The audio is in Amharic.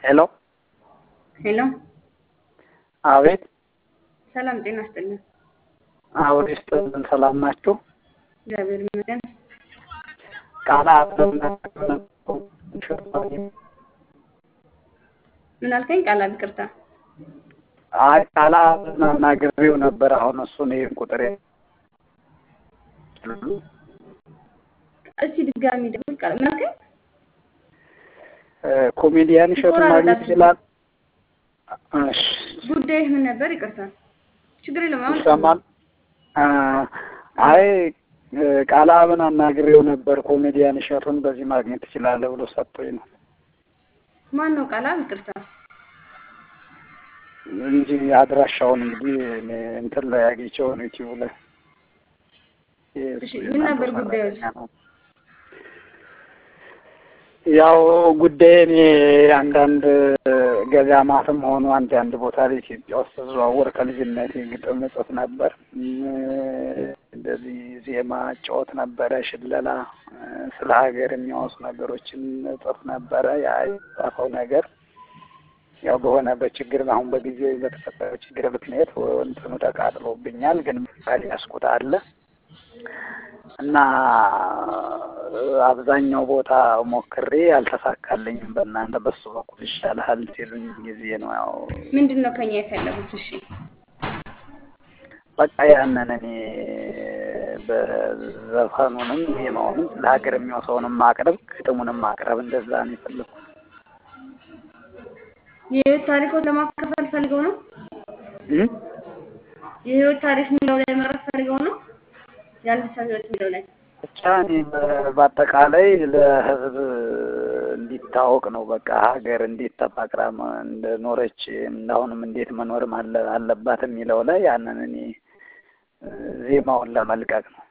ሄሎ ሄሎ አቤት ሰላም ጤና ይስጥልኝ። አውሪስት ሰላም ናችሁ? እግዚአብሔር ይመስገን። ምን አልከኝ? ቃላት ይቅርታ። አይ ቃላት ናግሬው ነበር። አሁን እሱ ነው ቁጥሬ። እስቲ ድጋሚ ደውል። ቃል ምን አልከኝ? ኮሜዲያን እሸቱ ማግኘት ይችላል? እሺ ጉዳይህ ምን ነበር? ይቅርታ። ችግር የለም አሁን ይሰማል። አይ ቃላብን አናግሬው ነበር። ኮሜዲያን እሸቱን በዚህ ማግኘት ይችላል ብሎ ሰጥቶኝ ነው። ማን ነው ቃላብ? ይቅርታ እንጂ አድራሻውን እንግዲህ እንትን ላይ አግኝቼው ነው ዩቲዩብ ላይ። እሺ ምን ነበር ጉዳዩ? ያው ጉዳዬ አንዳንድ ገዳማትም ሆኑ አንድ ቦታ ላይ ኢትዮጵያ ውስጥ ተዘዋወር ከልጅነቴ ግጥም ጽፍ ነበር። እንደዚህ ዜማ ጫወት ነበረ፣ ሽለላ፣ ስለ ሀገር የሚያወሱ ነገሮችን ጽፍ ነበረ። ያ የጻፈው ነገር ያው በሆነ በችግር አሁን በጊዜው በተፈጠረ ችግር ምክንያት እንትኑ ተቃጥሎብኛል። ግን ባል ያስቁታ አለ እና አብዛኛው ቦታ ሞክሬ አልተሳካልኝም። በእናንተ በሱ በኩል ይሻላል ሲሉኝ ጊዜ ነው። ያው ምንድነው ከኛ የፈለጉት? እሺ በቃ ያንን እኔ በዘፈኑንም ዜማውንም ለሀገር የሚወሰውንም ማቅረብ ግጥሙንም ማቅረብ እንደዛ ነው የፈለኩት። የህይወት ታሪኮን ለማካፈል ፈልገው ነው? የህይወት ታሪክ የሚለው ላይ መረፍ ፈልገው ነው? ያንተ ሰው ህይወት የሚለው ላይ ብቻ እኔ በአጠቃላይ ለህዝብ እንዲታወቅ ነው። በቃ ሀገር እንዴት ተፋቅራ እንደኖረች እንዳሁንም እንዴት መኖርም አለባት የሚለው ላይ ያንን እኔ ዜማውን ለመልቀቅ ነው።